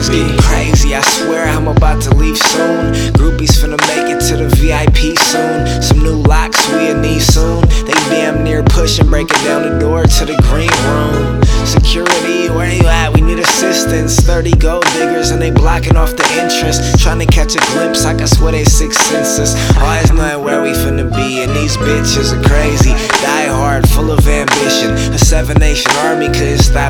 it's getting crazy. I swear I'm about to leave soon. Groupies finna make it to the VIP soon. Some new locks we'll need soon. They damn near pushing, breaking down the door to the green room. Security, where you at? We need assistance. 30 gold diggers and they blocking off the entrance. Trying to catch a glimpse, I can swear they six senses. Always knowing where we finna be, and these bitches are crazy. Die hard, full of ambition. A 7 Nation army couldn't stop